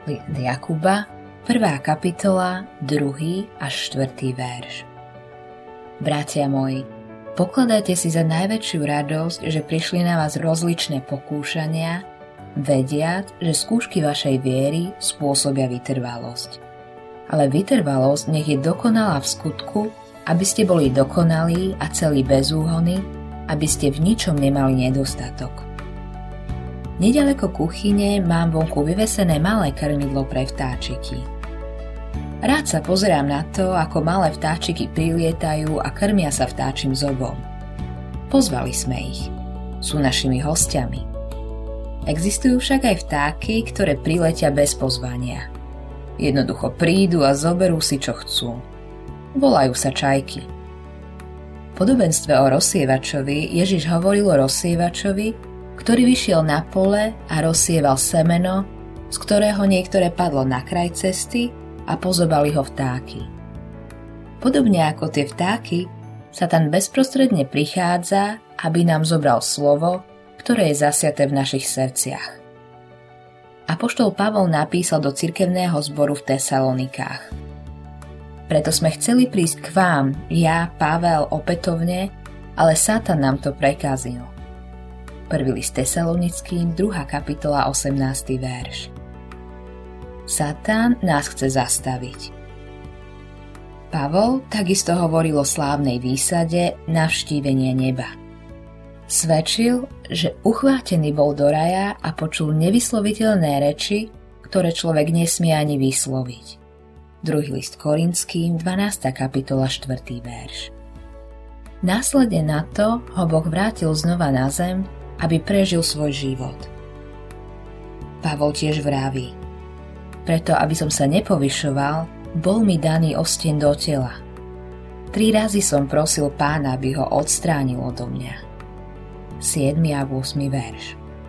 List Jakuba, 1. kapitola, 2. až 4. verš. Bratia moji, pokladajte si za najväčšiu radosť, že prišli na vás rozličné pokúšania, vediac, že skúšky vašej viery spôsobia vytrvalosť. Ale vytrvalosť nech je dokonalá v skutku, aby ste boli dokonalí a celí bez úhony, aby ste v ničom nemali nedostatok. Nedaleko kuchyne mám vonku vyvesené malé krmidlo pre vtáčiky. Rád sa pozerám na to, ako malé vtáčiky prilietajú a krmia sa vtáčim zobom. Pozvali sme ich. Sú našimi hostiami. Existujú však aj vtáky, ktoré priletia bez pozvania. Jednoducho prídu a zoberú si, čo chcú. Volajú sa čajky. V podobenstve o rozsievačovi Ježiš hovoril o rozsievačovi, ktorý vyšiel na pole a rozsieval semeno, z ktorého niektoré padlo na kraj cesty a pozobali ho vtáky. Podobne ako tie vtáky, Satan bezprostredne prichádza, aby nám zobral slovo, ktoré je zasiaté v našich srdciach. Apoštol Pavol napísal do cirkevného zboru v Tesalonikách: Preto sme chceli prísť k vám, ja, Pavel, opätovne, ale Satan nám to prekazil. 1. list Tesalonickým, 2. kapitola, 18. verš. Satan nás chce zastaviť. Pavol takisto hovoril o slávnej výsade navštívenie neba. Svedčil, že uchvátený bol do raja a počul nevysloviteľné reči, ktoré človek nesmie ani vysloviť. 2. list Korinským, 12. kapitola, 4. verš. Následne na to ho Boh vrátil znova na zem, aby prežil svoj život. Pavol tiež vraví: Preto, aby som sa nepovyšoval, bol mi daný osteň do tela. 3 razy som prosil Pána, aby ho odstránil odo mňa. 7. a 8. verš.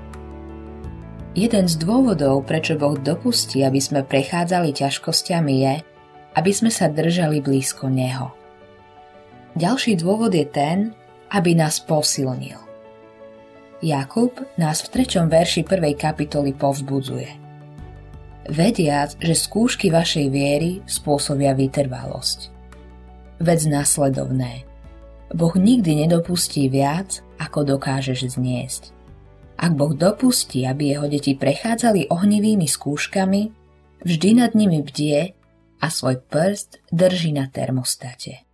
Jeden z dôvodov, prečo Boh dopustí, aby sme prechádzali ťažkosťami, je, aby sme sa držali blízko Neho. Ďalší dôvod je ten, aby nás posilnil. Jakub nás v 3. verši 1. kapitoly povzbudzuje. Vediac, že skúšky vašej viery spôsobia vytrvalosť. Vec nasledovné. Boh nikdy nedopustí viac, ako dokážeš zniesť. Ak Boh dopustí, aby jeho deti prechádzali ohnivými skúškami, vždy nad nimi bdie a svoj prst drží na termostate.